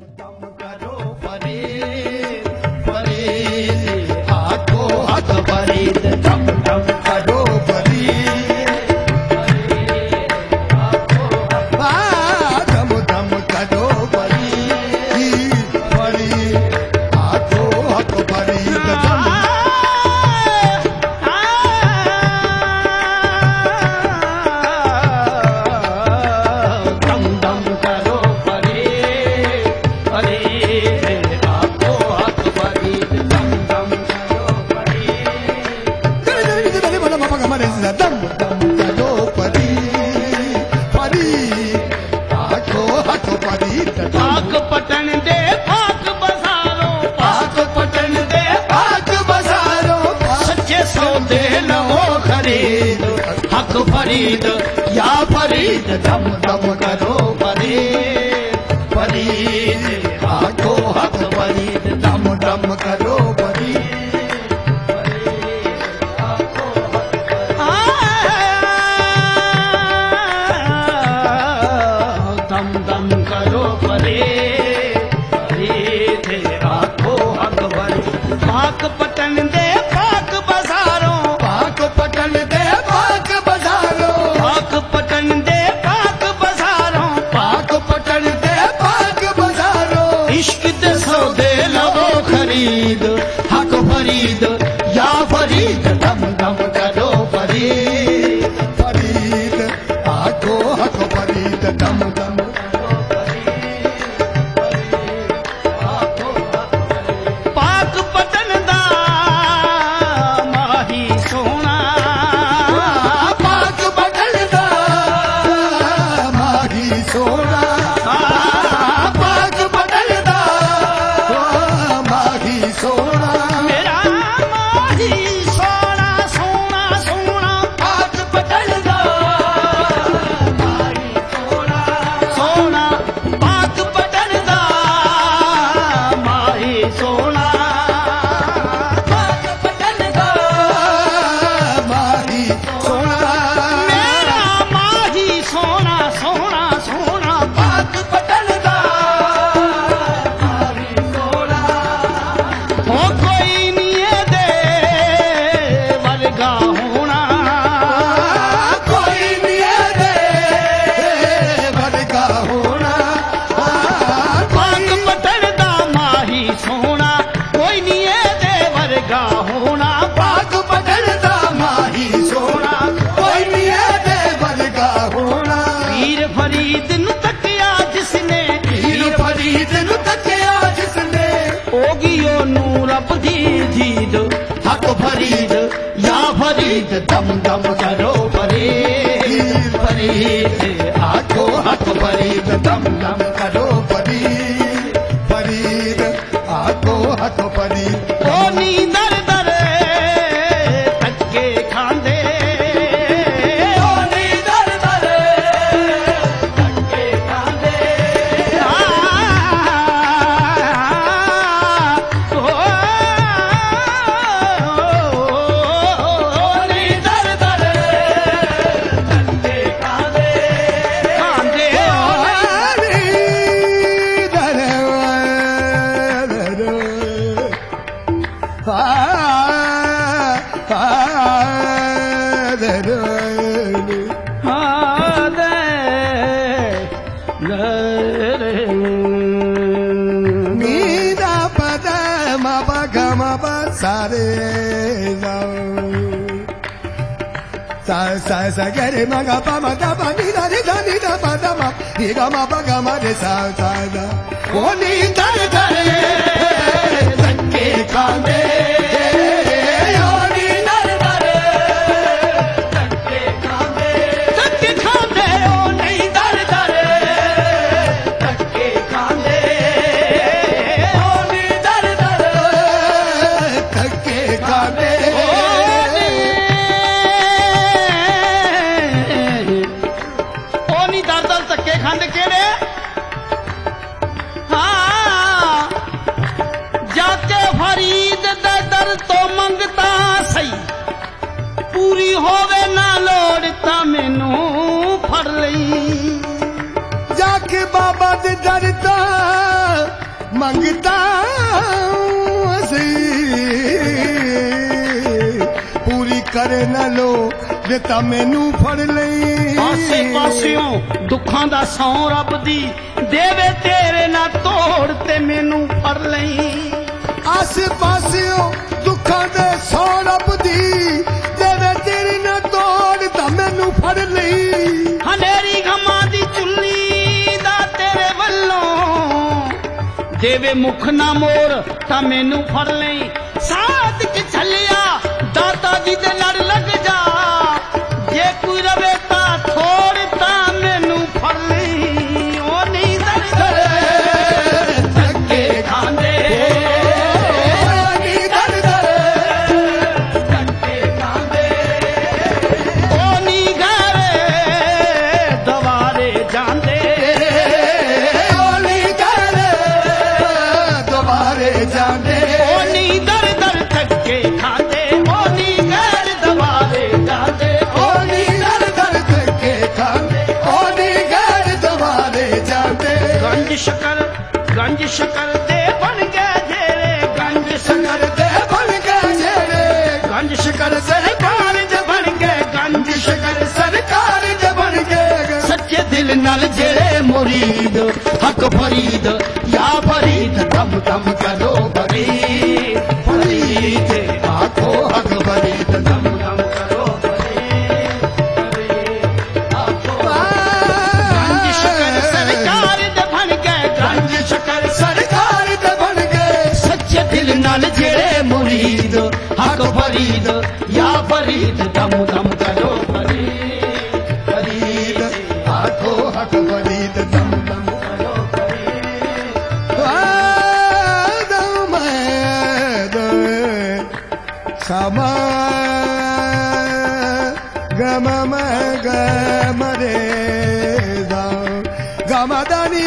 दम करो फरीद फरीद आको हक फरीद दम दम करो फरीद दम दम करो फरीद फरीद आको हक फरीद दम फरीद या फरीद दम दम करो फरीद फरीद आको हक फरीद दम दम करो फरीद आको दम दम करो फरीद फरीद आको हक फरीद पाक पटन दे पाक बजारों पाक पटन दे हक फरीद या फरीद दम दम करो फरीद फरीद आको हक फरीद दम दम करो फरीद आको पाक पटन दा माही सोना पाक पटन दा माही सोना हक फरीद या फरीद दम दम करो फरीद फरीद आको हक फरीद दम दम करो फरीद फरीद आको हक फरीद ओनी दर दर तक्के खांदे ओनी दर दर तक्के खांदे sa sa ga re ma ga pa ma da pa ni da re da ni da pa da ma ni ga ma pa ga ma re sa sa da o ni dar dar takke khande o ni dar dar takke khande o ni dar dar takke khande o ni dar dar takke khande खंड केड़े हाँ जाके फरीद दे दर तो मंगता सही पूरी होवे ना लोड़ता मैनू फड़ लई जाके बाबा दे दर तो मंगता सी पूरी करे न लो देता मैनू फड़ लई आसे पासियों दुखां दा सौ रब दी देवे तेरे ना तोड़ ते मैनू फड़ लई आसे पासियों दुखां दे सौ रब दी देवे तेरे ना तोड़ ता मैनू फड़ लई हनेरी गमां दी चुल्ली दा तेरे वल्लों देवे मुख ना मोर ता मैनू फड़ लई साथ च छलिया दाता जी दे लड़ लग जा जे कोई रवे ता थोड़ ता मैनू फड़ लई ओ नहीं दर धक्के खांदे धक्के खांदे ओ नहीं घरे दवारे जांदे ओ नहीं घरे दवारे जांदे ओ नहीं दर दर धक्के खांदे ओ नहीं घर दवारे जांदे ओ नहीं दर दर धक्के खांदे ओ नहीं घर दवारे जांदे गंज शकर दे बन गए जेरे गंज शकर दे बन गए जेरे गंज शकर सरकार दे बन गए गंज शकर सरकार दे बन गए सच्चे दिल नाल जेरे मुरीद हक फरीद या फरीद दम दम करो फरीद फरीद आखो हक फरीद दम दम करो फरीद फरीद आखो गंज शकर सरकार दे बन गए गंज शकर सरकार दे बन गए सच्चे दिल नाल जेरे मुरीद हक फरीद या फरीद दम दम करो फरीद फरीद आखो हक फरीद दम दम करो फरीद दम समा गम गम रे गम दनी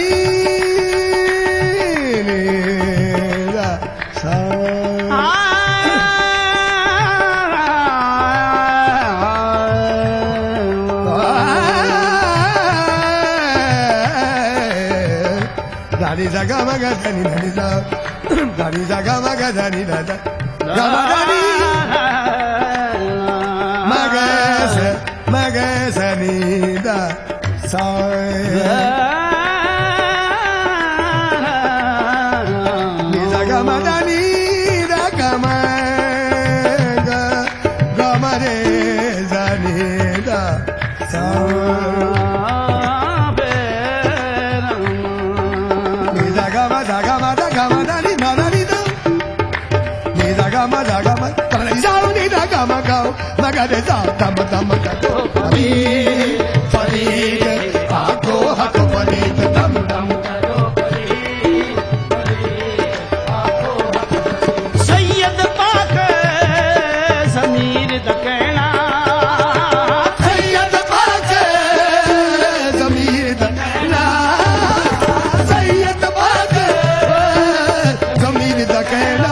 Dani da gama ga dani dani da dani da gama ga dani da da gama dani magasa ni da sa ni da gama dani da gama ga gama re dani da sa magade za dam dam kato farid farid aako hak farid dam dam करो फरीद फरीद आखो सैयद पाक ज़मीर दा कहना सैयद पाक ज़मीर दा कहना सैयद पाक ज़मीर दा कहना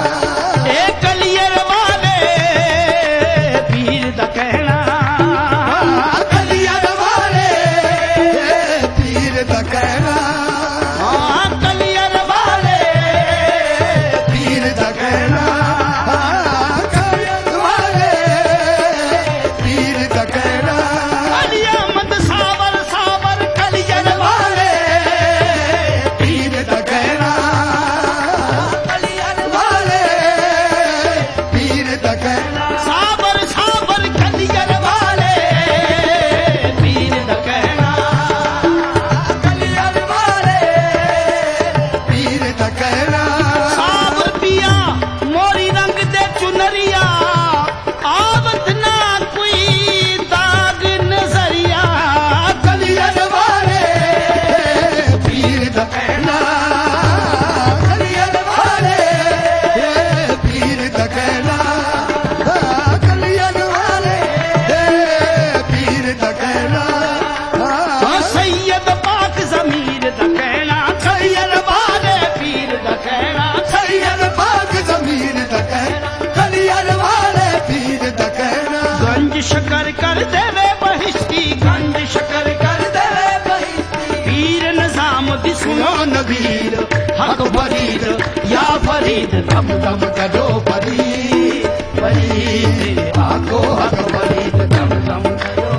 शकर कर देवे बहिश्ती गंज शकर कर देवे बहिश्ती पीर निजाम दी सुनो नबीर हक फरीद या फरीद दम दम करो फरीद फरीद आको हक फरीद दम दम करो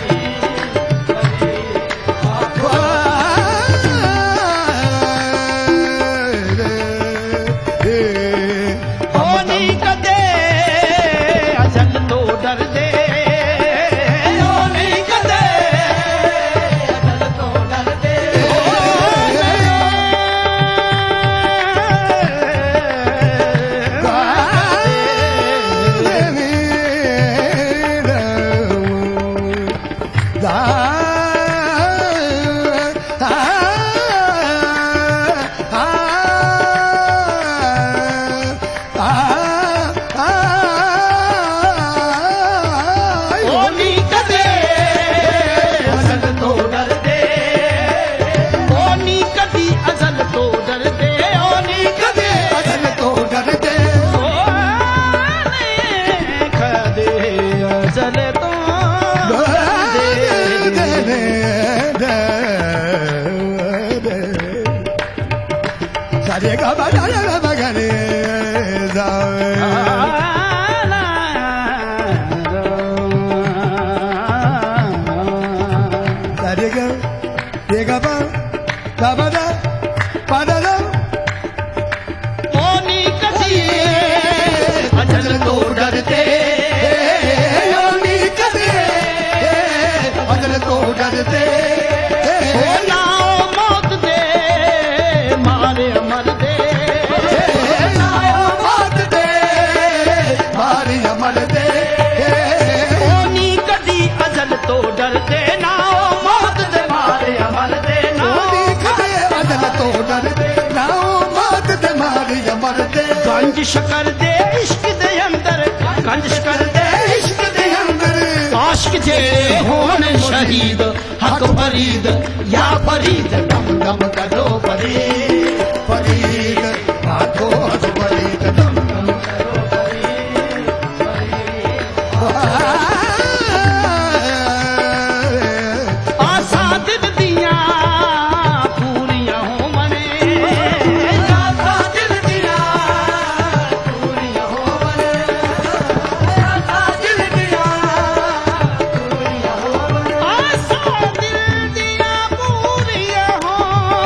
होनी कदे अजल तो डर दे होनी कदे अजल तो डर दे गंजिश कर दे इश्क दे अंदर गंजिश कर दे इश्क दे अंदर आशिक जेड़े होन शहीद हक फरीद या फरीद दम दम करो फरीद फरीद आखो हक फरीद दम दम करो फरीद फरीद आसा दिल दिया पूरियां हो मने आसा दिल दिया पूरियां हो मने आसा दिल दिया पूरियां हो मने आसा दिल दिया पूरियां हो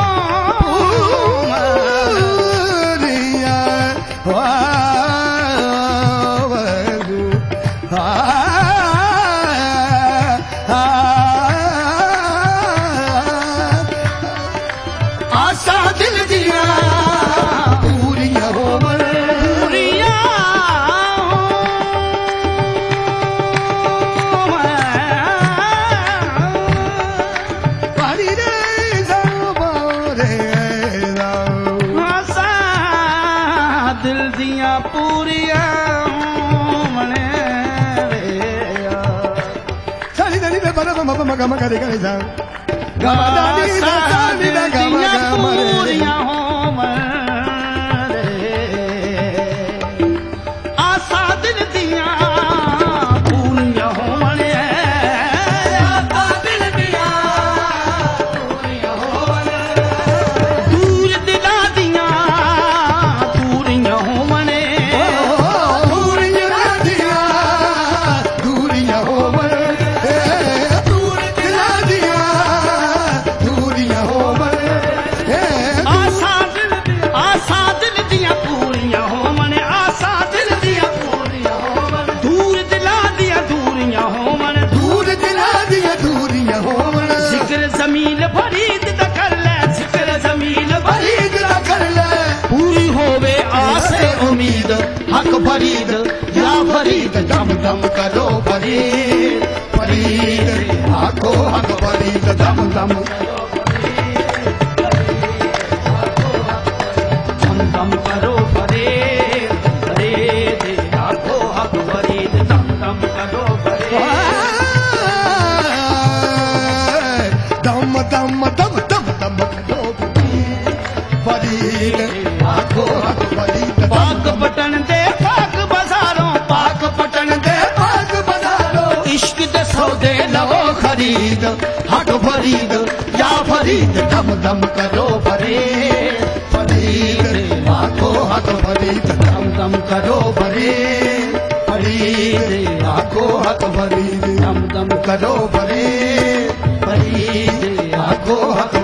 हक फरीद या फरीद दम दम करो फरीद फरीद आखो हक फरीद दम दम करो दम दम करो फरीद फरीद आखो हक फरीद दम दम करो फरीद दम दम दम दम दम करो फरीद आखो हक फरीद पाक पटन दे पाक बाजारों पाक पटन दे पाक बाजारों इश्क दे सौदे लवो खरीद हक फरीद या फरीद दम दम करो फरीद फरीद आखो हथ भरी दम दम करो भरे भरी जे आखो हथ